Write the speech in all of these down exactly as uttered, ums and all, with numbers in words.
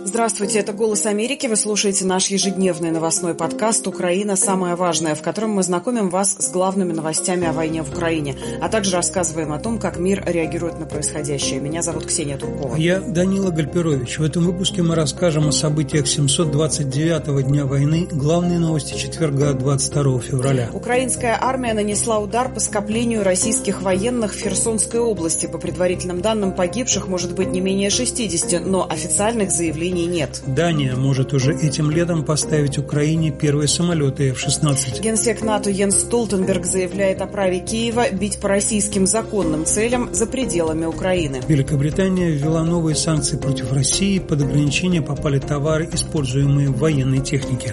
Здравствуйте, это «Голос Америки». Вы слушаете наш ежедневный новостной подкаст «Украина. Самое важное», в котором мы знакомим вас с главными новостями о войне в Украине, а также рассказываем о том, как мир реагирует на происходящее. Меня зовут Ксения Туркова. Я Данила Гальперович. В этом выпуске мы расскажем о событиях семьсот двадцать девятого дня войны, главные новости четверга, двадцать второго февраля. Украинская армия нанесла удар по скоплению российских военных в Херсонской области. По предварительным данным, погибших может быть не менее шестидесяти, но официальных заявлений нет. Дания может уже этим летом поставить Украине первые самолеты эф шестнадцать. Генсек НАТО Йенс Столтенберг заявляет о праве Киева бить по российским законным целям за пределами Украины. Великобритания ввела новые санкции против России. Под ограничения попали товары, используемые в военной технике.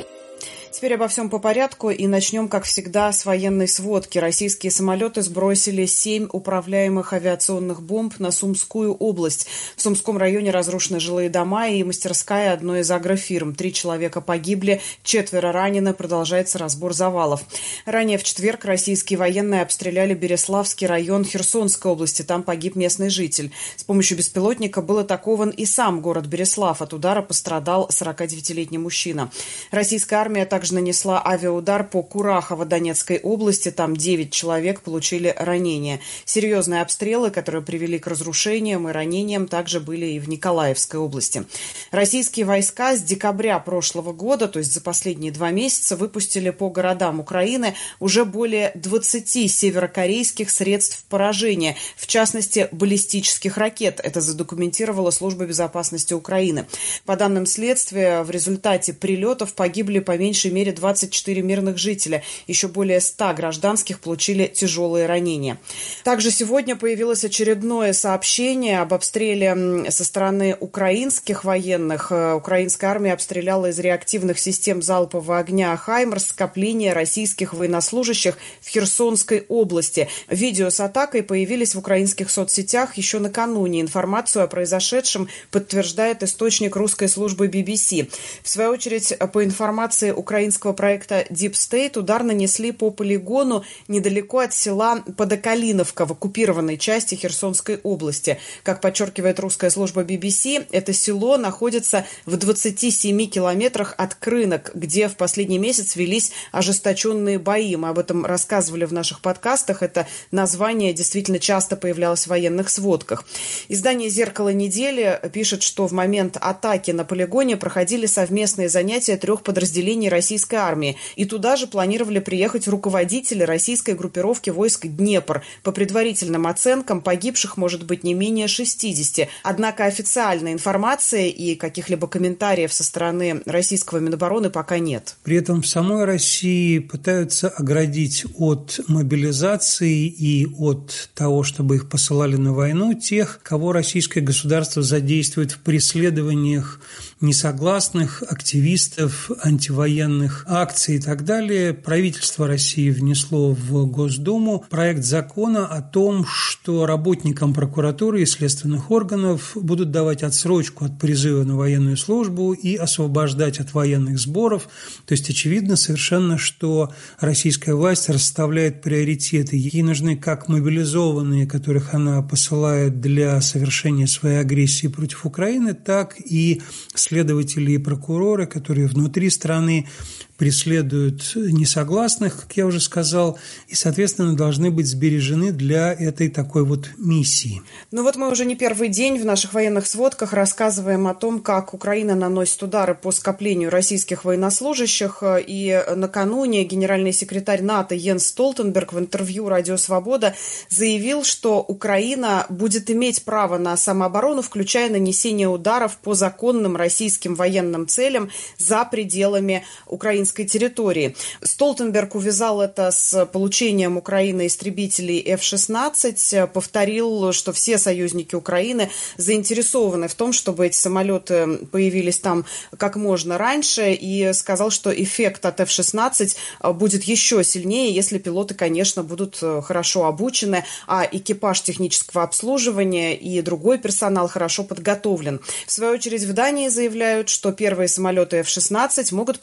Теперь обо всем по порядку и начнем, как всегда, с военной сводки. Российские самолеты сбросили семь управляемых авиационных бомб на Сумскую область. В Сумском районе разрушены жилые дома и мастерская одной из агрофирм. Три человека погибли, четверо ранены, продолжается разбор завалов. Ранее в четверг российские военные обстреляли Береславский район Херсонской области. Там погиб местный житель. С помощью беспилотника был атакован и сам город Береслав. От удара пострадал сорокадевятилетний мужчина. Российская армия также нанесла авиаудар по Курахово Донецкой области. Там девять человек получили ранения. Серьезные обстрелы, которые привели к разрушениям и ранениям, также были и в Николаевской области. Российские войска с декабря прошлого года, то есть за последние два месяца, выпустили по городам Украины уже более двадцати северокорейских средств поражения, в частности, баллистических ракет. Это задокументировала Служба безопасности Украины. По данным следствия, в результате прилетов погибли по меньшей мере двадцать четыре мирных жителя. Еще более ста гражданских получили тяжелые ранения. Также сегодня появилось очередное сообщение об обстреле со стороны украинских военных. Украинская армия обстреляла из реактивных систем залпового огня «Хаймарс» скопление российских военнослужащих в Херсонской области. Видео с атакой появились в украинских соцсетях еще накануне. Информацию о произошедшем подтверждает источник русской службы би би си. В свою очередь, по информации украинского проекта Deep State, удар нанесли по полигону недалеко от села Подокалиновка в оккупированной части Херсонской области. Как подчеркивает русская служба би би си, это село находится в двадцати семи километрах от Крынок, где в последний месяц велись ожесточенные бои. Мы об этом рассказывали в наших подкастах. Это название действительно часто появлялось в военных сводках. Издание «Зеркало недели» пишет, что в момент атаки на полигоне проходили совместные занятия трех подразделений российской армии. И туда же планировали приехать руководители российской группировки войск «Днепр». По предварительным оценкам, погибших может быть не менее шестидесяти. Однако официальной информации и каких-либо комментариев со стороны российского Минобороны пока нет. При этом в самой России пытаются оградить от мобилизации и от того, чтобы их посылали на войну, тех, кого российское государство задействует в преследованиях несогласных, активистов, антивоенных акций и так далее. Правительство России внесло в Госдуму проект закона о том, что работникам прокуратуры и следственных органов будут давать отсрочку от призыва на военную службу и освобождать от военных сборов. То есть очевидно совершенно, что российская власть расставляет приоритеты. Ей нужны как мобилизованные, которых она посылает для совершения своей агрессии против Украины, так и следователи и прокуроры, которые внутри страны преследуют несогласных, как я уже сказал, и, соответственно, должны быть сбережены для этой такой вот миссии. Ну вот мы уже не первый день в наших военных сводках рассказываем о том, как Украина наносит удары по скоплению российских военнослужащих, и накануне генеральный секретарь НАТО Йенс Столтенберг в интервью «Радио Свобода» заявил, что Украина будет иметь право на самооборону, включая нанесение ударов по законным российским военным целям за пределами украинской территории. Столтенберг увязал это с получением Украины истребителей эф шестнадцать, повторил, что все союзники Украины заинтересованы в том, чтобы эти самолеты появились там как можно раньше, и сказал, что эффект от эф шестнадцать будет еще сильнее, если пилоты, конечно, будут хорошо обучены, а экипаж технического обслуживания и другой персонал хорошо подготовлен. В свою очередь в Дании заявляют, что первые самолеты эф шестнадцать могут появиться в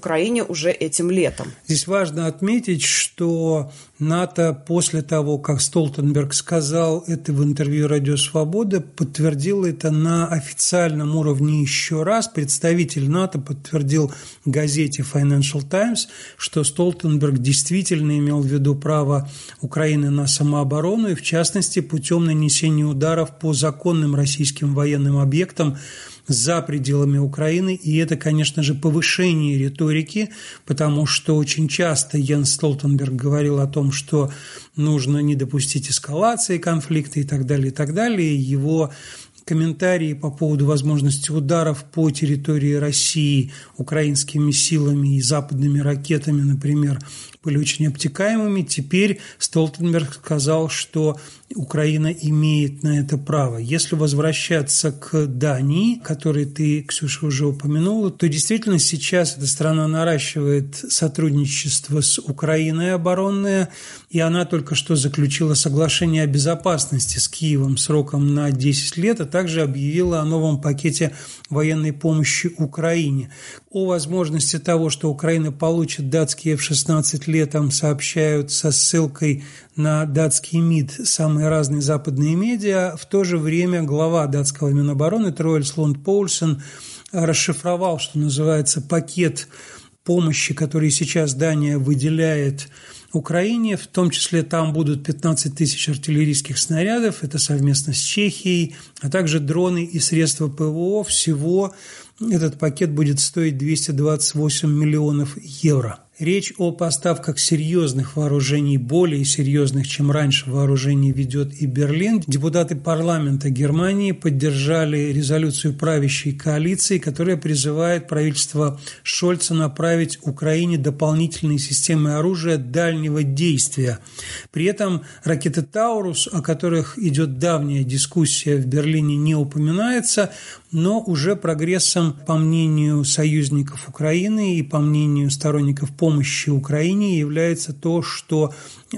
Украине уже этим летом. Здесь важно отметить, что НАТО после того, как Столтенберг сказал это в интервью «Радио Свобода», подтвердил это на официальном уровне еще раз. Представитель НАТО подтвердил газете Financial Times, что Столтенберг действительно имел в виду право Украины на самооборону и, в частности, путем нанесения ударов по законным российским военным объектам за пределами Украины, и это, конечно же, повышение риторики, потому что очень часто Йенс Столтенберг говорил о том, что нужно не допустить эскалации конфликта и так далее, и так далее. Его комментарии по поводу возможности ударов по территории России украинскими силами и западными ракетами, например, были очень обтекаемыми. Теперь Столтенберг сказал, что Украина имеет на это право. Если возвращаться к Дании, которой ты, Ксюша, уже упомянула, то действительно сейчас эта страна наращивает сотрудничество с Украиной оборонное, и она только что заключила соглашение о безопасности с Киевом сроком на десять лет, а также объявила о новом пакете военной помощи Украине. О возможности того, что Украина получит датские эф шестнадцать летом, сообщают со ссылкой на датский МИД самые разные западные медиа. В то же время глава датского Минобороны Троэлс Лунд Поульсен расшифровал, что называется, пакет помощи, который сейчас Дания выделяет Украине, в том числе там будут пятнадцать тысяч артиллерийских снарядов, это совместно с Чехией, а также дроны и средства ПВО. Всего этот пакет будет стоить двести двадцать восемь миллионов евро. Речь о поставках серьезных вооружений, более серьезных, чем раньше, вооружений ведет и Берлин. Депутаты парламента Германии поддержали резолюцию правящей коалиции, которая призывает правительство Шольца направить Украине дополнительные системы оружия дальнего действия. При этом ракеты «Таурус», о которых идет давняя дискуссия в Берлине, не упоминается, но уже прогрессом, по мнению союзников Украины и по мнению сторонников помощи Украине, является то, что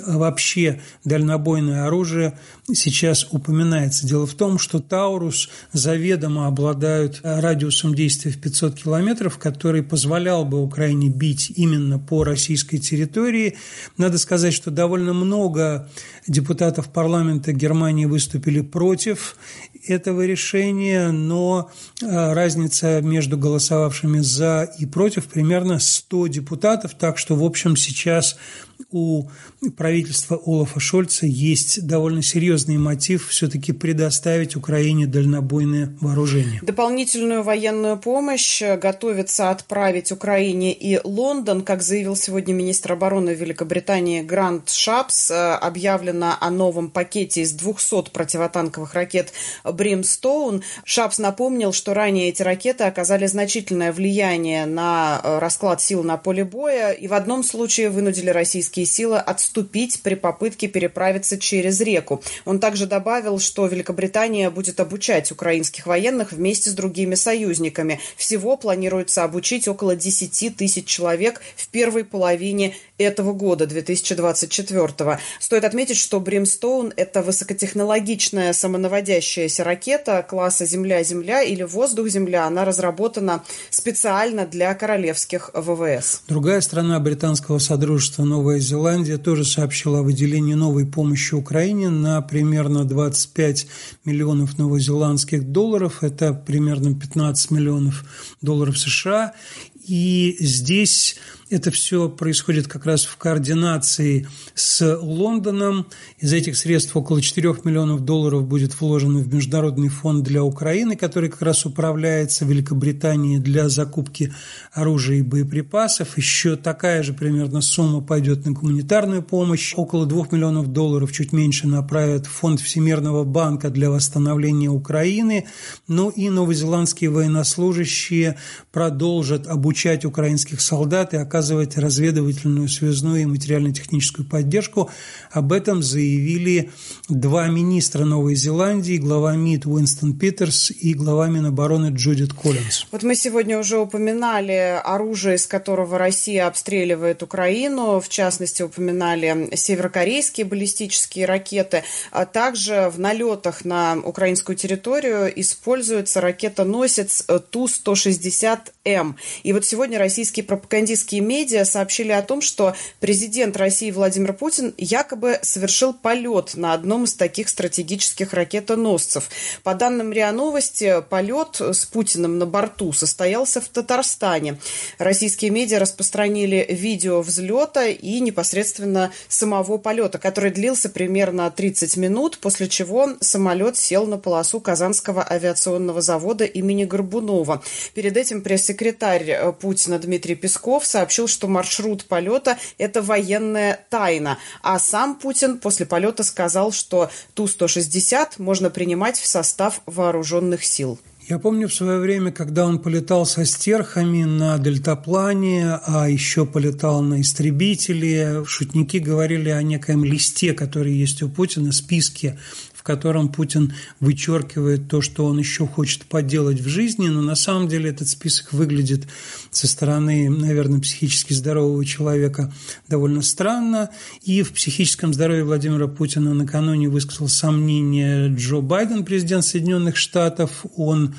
вообще дальнобойное оружие сейчас упоминается. Дело в том, что «Таурус» заведомо обладают радиусом действия в пятьсот километров, который позволял бы Украине бить именно по российской территории. Надо сказать, что довольно много депутатов парламента Германии выступили против этого решения, но разница между голосовавшими «за» и «против» примерно сто депутатов, так что, в общем, сейчас у правительства Олафа Шольца есть довольно серьезный мотив все-таки предоставить Украине дальнобойное вооружение. Дополнительную военную помощь готовится отправить Украине и Лондон. Как заявил сегодня министр обороны Великобритании Грант Шапс, объявлено о новом пакете из двухсот противотанковых ракет «Бримстоун». Шапс напомнил, что ранее эти ракеты оказали значительное влияние на расклад сил на поле боя и в одном случае вынудили российские силы отступить при попытке переправиться через реку. Он также добавил, что Великобритания будет обучать украинских военных вместе с другими союзниками. Всего планируется обучить около десять тысяч человек в первой половине этого года, две тысячи двадцать четвёртого. Стоит отметить, что «Бримстоун» — это высокотехнологичная самонаводящаяся ракета класса «Земля-Земля» или «Воздух-Земля». Она разработана специально для королевских ВВС. Другая страна британского содружества, Новая Зеландия, тоже сообщила о выделении новой помощи Украине на примерно двадцать пять миллионов новозеландских долларов. Это примерно пятнадцать миллионов долларов США. И здесь это все происходит как раз в координации с Лондоном. Из этих средств около четырёх миллионов долларов будет вложено в Международный фонд для Украины, который как раз управляется Великобританией для закупки оружия и боеприпасов. Еще такая же примерно сумма пойдет на гуманитарную помощь. Около двух миллионов долларов, чуть меньше, направят в фонд Всемирного банка для восстановления Украины. Ну и новозеландские военнослужащие продолжат обучать украинских солдат и оказывать разведывательную, связную и материально-техническую поддержку. Об этом заявили два министра Новой Зеландии, глава МИД Уинстон Питерс и глава Минобороны Джудит Коллинс. Вот мы сегодня уже упоминали оружие, из которого Россия обстреливает Украину. В частности, упоминали северокорейские баллистические ракеты. А также в налетах на украинскую территорию используется ракетоносец Ту сто шестьдесят М. И вот сегодня российские пропагандистские медиа сообщили о том, что президент России Владимир Путин якобы совершил полет на одном из таких стратегических ракетоносцев. По данным РИА Новости, полет с Путиным на борту состоялся в Татарстане. Российские медиа распространили видео взлета и непосредственно самого полета, который длился примерно тридцать минут, после чего самолет сел на полосу Казанского авиационного завода имени Горбунова. Перед этим пресс-секретарь Путина Дмитрий Песков сообщил, что маршрут полета – это военная тайна. А сам Путин после полета сказал, что Ту сто шестьдесят можно принимать в состав вооруженных сил. Я помню в свое время, когда он полетал со стерхами на дельтаплане, а еще полетал на истребителе, шутники говорили о некоем листе, который есть у Путина, списке, в котором Путин вычеркивает то, что он еще хочет поделать в жизни, но на самом деле этот список выглядит со стороны, наверное, психически здорового человека довольно странно. И в психическом здоровье Владимира Путина накануне высказал сомнение Джо Байден, президент Соединенных Штатов. Он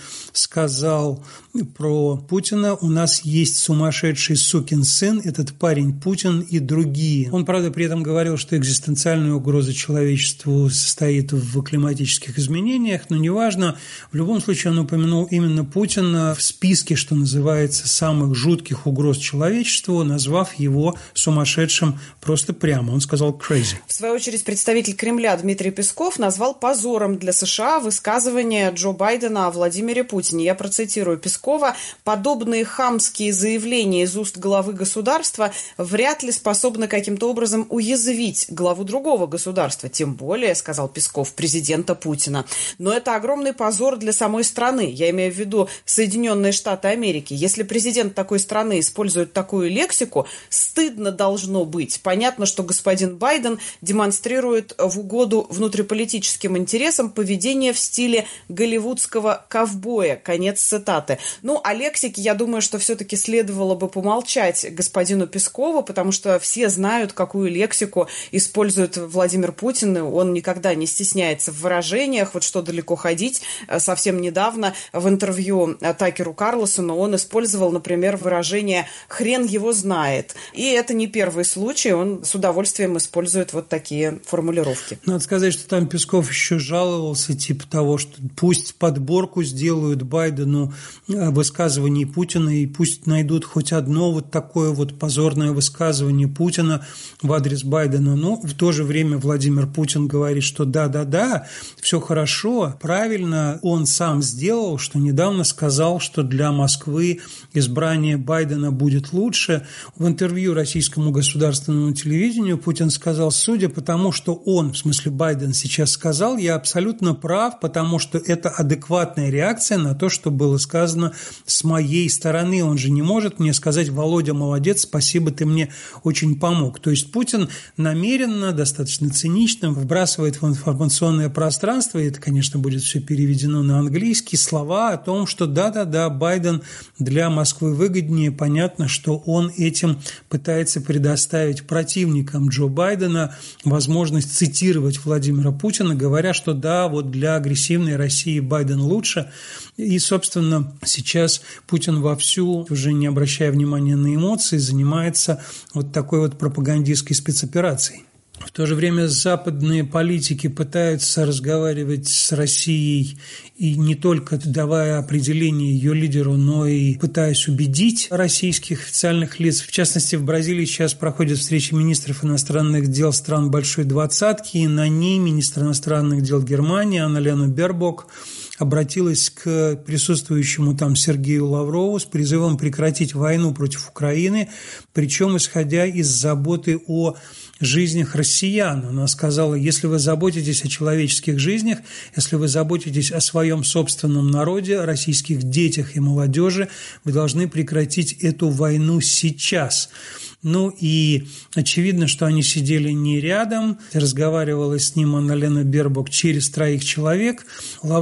сказал про Путина: у нас есть сумасшедший сукин сын, этот парень Путин и другие. Он, правда, при этом говорил, что экзистенциальная угроза человечеству состоит в климатических изменениях, но неважно. В любом случае он упомянул именно Путина в списке, что называется, самых жутких угроз человечеству, назвав его сумасшедшим просто прямо. Он сказал crazy. В свою очередь представитель Кремля Дмитрий Песков назвал позором для США высказывание Джо Байдена о Владимире Путине. Я процитирую Пескова: «Подобные хамские заявления из уст главы государства вряд ли способны каким-то образом уязвить главу другого государства, тем более, — сказал Песков, — президента Путина. Но это огромный позор для самой страны. Я имею в виду Соединенные Штаты Америки. Если президент такой страны использует такую лексику, стыдно должно быть. Понятно, что господин Байден демонстрирует в угоду внутриполитическим интересам поведение в стиле голливудского ковбоя». Конец цитаты. Ну, о лексике, я думаю, что все-таки следовало бы помолчать господину Пескову, потому что все знают, какую лексику использует Владимир Путин. Он никогда не стесняется в выражениях. Вот что далеко ходить. Совсем недавно в интервью Такеру Карлсону он использовал, например, выражение «хрен его знает». И это не первый случай. Он с удовольствием использует вот такие формулировки. Надо сказать, что там Песков еще жаловался, типа того, что пусть подборку сделают Байдену высказываний Путина, и пусть найдут хоть одно вот такое вот позорное высказывание Путина в адрес Байдена. Но в то же время Владимир Путин говорит, что да-да-да, все хорошо, правильно он сам сделал, что недавно сказал, что для Москвы избрание Байдена будет лучше. В интервью российскому государственному телевидению Путин сказал: судя по тому, что он, в смысле Байден, сейчас сказал, я абсолютно прав, потому что это адекватная реакция на то, что было сказано с моей стороны. Он же не может мне сказать: Володя, молодец, спасибо, ты мне очень помог. То есть Путин намеренно, достаточно цинично вбрасывает в информационное пространство, и это, конечно, будет все переведено на английский, слова о том, что да-да-да, Байден для Москвы выгоднее. Понятно, что он этим пытается предоставить противникам Джо Байдена возможность цитировать Владимира Путина, говоря, что да, вот для агрессивной России Байден лучше. И, собственно, сейчас Путин вовсю, уже не обращая внимания на эмоции, занимается вот такой вот пропагандистской спецоперацией. В то же время западные политики пытаются разговаривать с Россией и не только давая определение ее лидеру, но и пытаясь убедить российских официальных лиц. В частности, в Бразилии сейчас проходит встреча министров иностранных дел стран Большой Двадцатки, и на ней министр иностранных дел Германии Анна-Лена Бербок обратилась к присутствующему там Сергею Лаврову с призывом прекратить войну против Украины, причем исходя из заботы о жизнях россиян. Она сказала: если вы заботитесь о человеческих жизнях, если вы заботитесь о своем собственном народе, о российских детях и молодежи, вы должны прекратить эту войну сейчас. Ну и очевидно, что они сидели не рядом. Разговаривала с ним Анна-Лена Бербок через троих человек. Лавров на все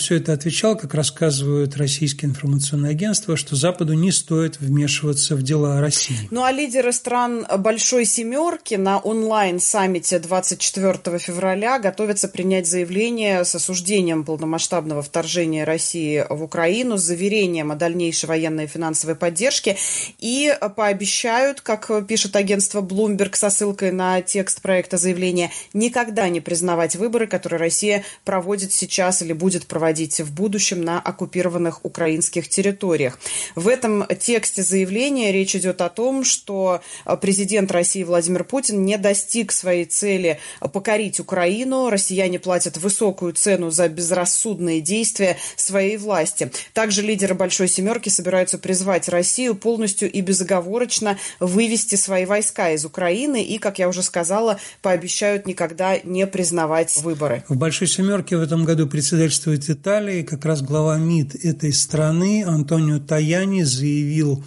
все это отвечал, как рассказывают российские информационные агентства, что Западу не стоит вмешиваться в дела России. Ну а лидеры стран Большой Семерки на онлайн-саммите двадцать четвёртого февраля готовятся принять заявление с осуждением полномасштабного вторжения России в Украину, с заверением о дальнейшей военной и финансовой поддержке и пообещают, как пишет агентство Bloomberg со ссылкой на текст проекта заявления, никогда не признавать выборы, которые Россия проводит сейчас или будет проводить в будущем на оккупированных украинских территориях. В этом тексте заявления речь идет о том, что президент России Владимир Путин не достиг своей цели покорить Украину. Россияне платят высокую цену за безрассудные действия своей власти. Также лидеры Большой Семерки собираются призвать Россию полностью и безоговорочно вывести свои войска из Украины и, как я уже сказала, пообещают никогда не признавать выборы. В Большой Семерке в этом году председательствует Италия, и как раз глава МИД этой страны Антонио Таяни заявил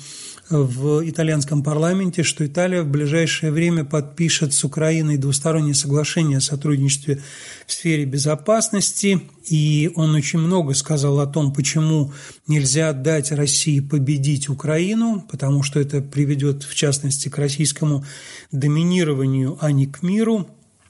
в итальянском парламенте, что Италия в ближайшее время подпишет с Украиной двустороннее соглашение о сотрудничестве в сфере безопасности, и он очень много сказал о том, почему нельзя дать России победить Украину, потому что это приведет, в частности, к российскому доминированию, а не к миру.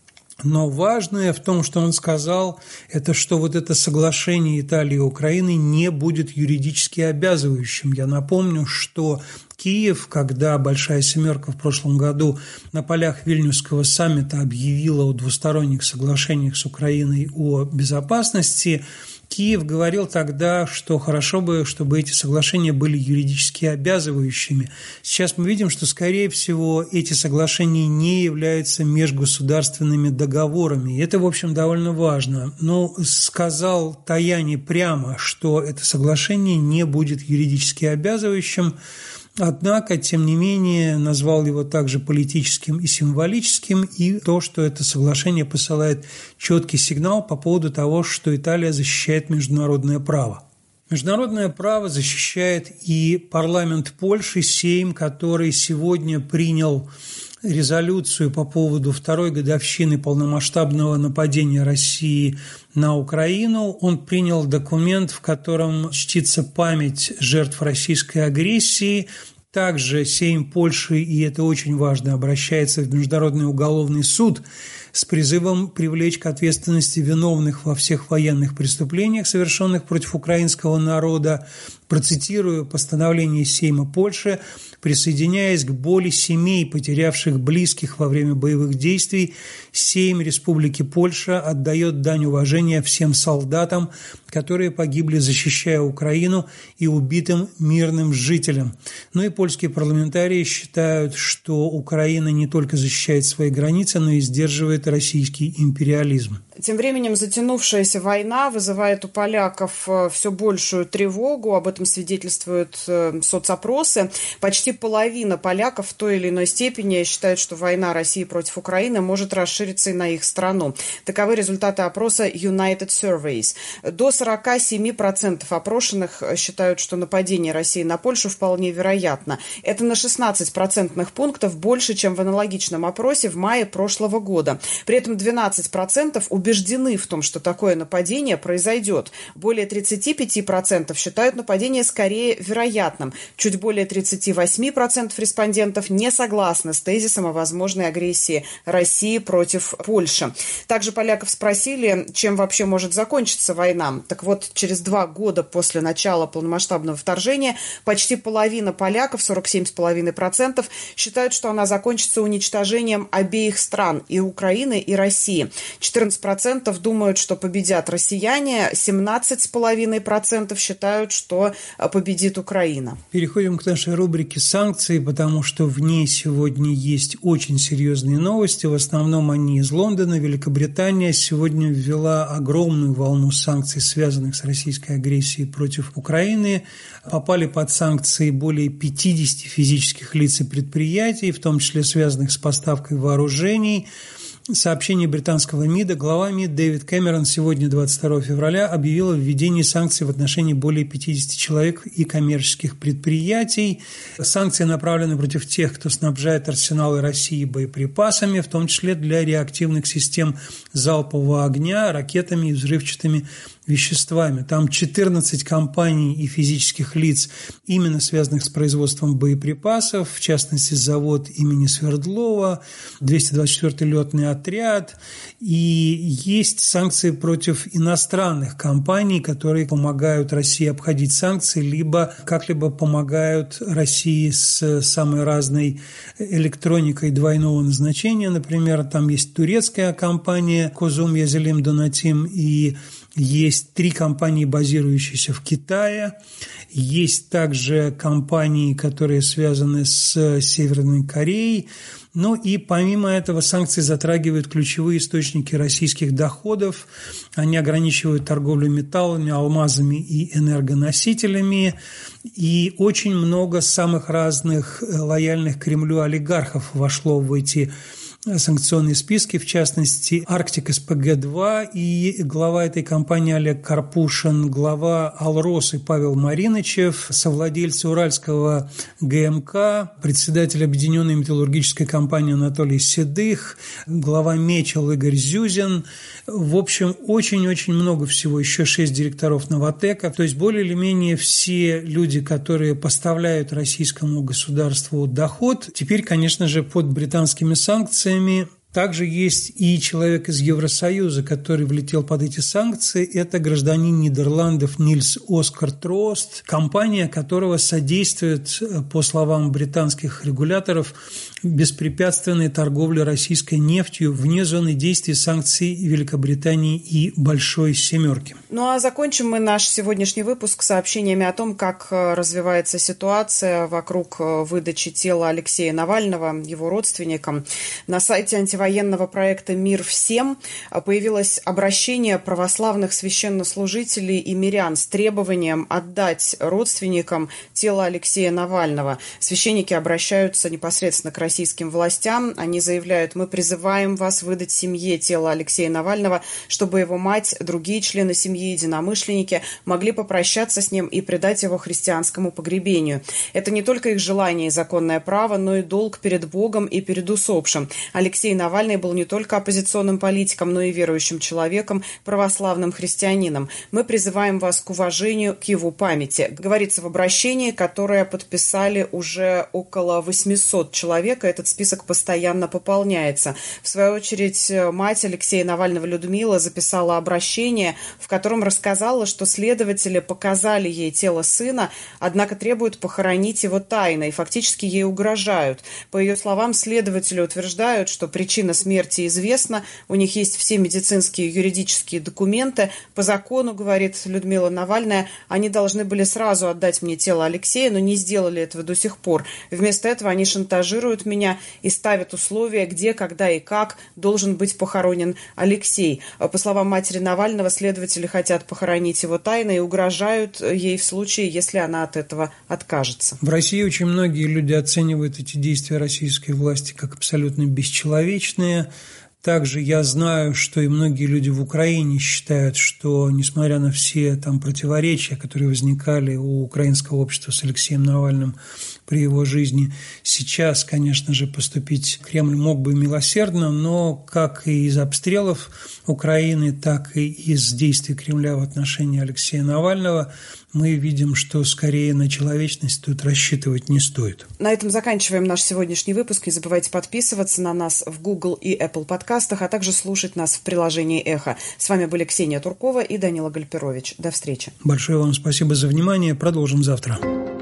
Но важное в том, что он сказал, это что вот это соглашение Италии и Украины не будет юридически обязывающим. Я напомню, что Киев, когда Большая Семерка в прошлом году на полях Вильнюсского саммита объявила о двусторонних соглашениях с Украиной о безопасности, Киев говорил тогда, что хорошо бы, чтобы эти соглашения были юридически обязывающими. Сейчас мы видим, что, скорее всего, эти соглашения не являются межгосударственными договорами. И это, в общем, довольно важно. Но сказал Таяни прямо, что это соглашение не будет юридически обязывающим. Однако, тем не менее, назвал его также политическим и символическим, и то, что это соглашение посылает четкий сигнал по поводу того, что Италия защищает международное право. Международное право защищает и парламент Польши, Сейм, который сегодня принял резолюцию по поводу второй годовщины полномасштабного нападения России на Украину. Он принял документ, в котором чтится память жертв российской агрессии. Также Сейм Польши, и это очень важно, обращается в Международный уголовный суд с призывом привлечь к ответственности виновных во всех военных преступлениях, совершенных против украинского народа. Процитирую постановление Сейма Польши: «Присоединяясь к боли семей, потерявших близких во время боевых действий, Сейм Республики Польша отдает дань уважения всем солдатам, которые погибли, защищая Украину, и убитым мирным жителям». Ну и польские парламентарии считают, что Украина не только защищает свои границы, но и сдерживает российский империализм. Тем временем затянувшаяся война вызывает у поляков все большую тревогу. Об этом свидетельствуют соцопросы. Почти половина поляков в той или иной степени считают, что война России против Украины может расшириться и на их страну. Таковы результаты опроса United Surveys. До сорок семь процентов опрошенных считают, что нападение России на Польшу вполне вероятно. Это на шестнадцать процентных пунктов больше, чем в аналогичном опросе в мае прошлого года. При этом двенадцать процентов убеждены в том, что такое нападение произойдет. Более тридцать пять процентов считают нападение скорее вероятным. Чуть более тридцать восемь процентов респондентов не согласны с тезисом о возможной агрессии России против Польши. Также поляков спросили, чем вообще может закончиться война. Так вот, через два года после начала полномасштабного вторжения почти половина поляков, сорок семь целых пять десятых процента, считают, что она закончится уничтожением обеих стран, и Украины, и России. четырнадцать процентов думают, что победят россияне, семнадцать целых пять десятых процента считают, что победит Украина. Переходим к нашей рубрике «Санкции», потому что в ней сегодня есть очень серьезные новости. В основном они из Лондона. Великобритания сегодня ввела огромную волну санкций, связанных с российской агрессией против Украины. Попали под санкции более пятьдесят физических лиц и предприятий, в том числе связанных с поставкой вооружений. Сообщение британского МИДа: глава МИД Дэвид Кэмерон сегодня, двадцать второго февраля, объявил о введении санкций в отношении более пятидесяти человек и коммерческих предприятий. Санкции направлены против тех, кто снабжает арсеналы России боеприпасами, в том числе для реактивных систем залпового огня, ракетами и взрывчатыми веществами. Там четырнадцать компаний и физических лиц, именно связанных с производством боеприпасов, в частности, завод имени Свердлова, двести двадцать четвёртый летный отряд. И есть санкции против иностранных компаний, которые помогают России обходить санкции, либо как-либо помогают России с самой разной электроникой двойного назначения. Например, там есть турецкая компания «Козум Язелим Донатим» и есть три компании, базирующиеся в Китае. Есть также компании, которые связаны с Северной Кореей. Ну и помимо этого санкции затрагивают ключевые источники российских доходов. Они ограничивают торговлю металлами, алмазами и энергоносителями. И очень много самых разных лояльных Кремлю олигархов вошло в эти санкционные списки, в частности, Арктик эс пэ гэ два и глава этой компании Олег Карпушин, глава Алросы Павел Маринычев, совладельцы Уральского гэ эм ка, председатель Объединенной металлургической компании Анатолий Седых, глава Мечел Игорь Зюзин. В общем, очень-очень много всего, еще шесть директоров Новатэка. То есть более или менее все люди, которые поставляют российскому государству доход, теперь, конечно же, под британскими санкциями. Также есть и человек из Евросоюза, который влетел под эти санкции. Это гражданин Нидерландов Нильс Оскар Трост, компания которого содействует, по словам британских регуляторов, беспрепятственной торговле российской нефтью вне зоны действия санкций Великобритании и Большой Семерки. Ну а закончим мы наш сегодняшний выпуск сообщениями о том, как развивается ситуация вокруг выдачи тела Алексея Навального его родственникам. На сайте антивоенного проекта «Мир всем» появилось обращение православных священнослужителей и мирян с требованием отдать родственникам тело Алексея Навального. Священники обращаются непосредственно к российским властям. Они заявляют: мы призываем вас выдать семье тело Алексея Навального, чтобы его мать, другие члены семьи, единомышленники могли попрощаться с ним и предать его христианскому погребению. Это не только их желание и законное право, но и долг перед Богом и перед усопшим. Алексей Навальный был не только оппозиционным политиком, но и верующим человеком, православным христианином. Мы призываем вас к уважению к его памяти. Говорится в обращении, которое подписали уже около восемьсот человек, и этот список постоянно пополняется. В свою очередь, мать Алексея Навального Людмила записала обращение, в котором рассказала, что следователи показали ей тело сына, однако требуют похоронить его тайно и фактически ей угрожают. По ее словам, следователи утверждают, что причина смерти известна, у них есть все медицинские и юридические документы. По закону, говорит Людмила Навальная, они должны были сразу отдать мне тело Алексея, но не сделали этого до сих пор. Вместо этого они шантажируют меня и ставят условия, где, когда и как должен быть похоронен Алексей. По словам матери Навального, следователи хотят похоронить его тайно и угрожают ей в случае, если она от этого откажется. В России очень многие люди оценивают эти действия российской власти как абсолютно бесчеловечные. Также я знаю, что и многие люди в Украине считают, что, несмотря на все там противоречия, которые возникали у украинского общества с Алексеем Навальным при его жизни, сейчас, конечно же, поступить Кремль мог бы милосердно, но как и из обстрелов Украины, так и из действий Кремля в отношении Алексея Навального мы видим, что скорее на человечность тут рассчитывать не стоит. На этом заканчиваем наш сегодняшний выпуск. Не забывайте подписываться на нас в Google и Apple подкастах, а также слушать нас в приложении «Эхо». С вами были Ксения Туркова и Данила Гальперович. До встречи. Большое вам спасибо за внимание. Продолжим завтра.